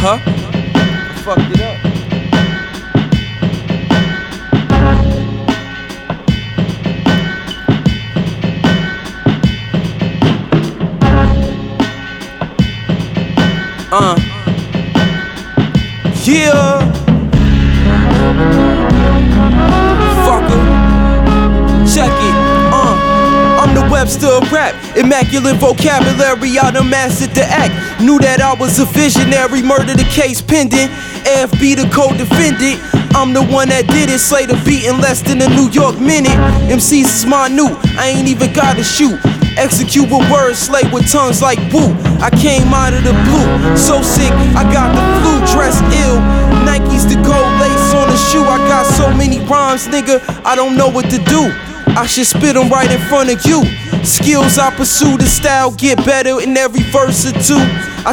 I fucked it up. Yeah. Fucker. Check it. I'm the Webster of rap. Immaculate vocabulary, I done mastered the act. Knew that I was a visionary. Murder the case pending. AFB the co-defendant. I'm the one that did it. Slay the beat in less than a New York minute. MCs is minute. I ain't even gotta shoot. Execute with words, slay with tongues like woo. I came out of the blue, so sick, I got the flu, dressed ill. Nikes the gold lace on the shoe. I got so many rhymes, nigga, I don't know what to do. I should spit them right in front of you. Skills I pursue, the style get better in every verse or two. I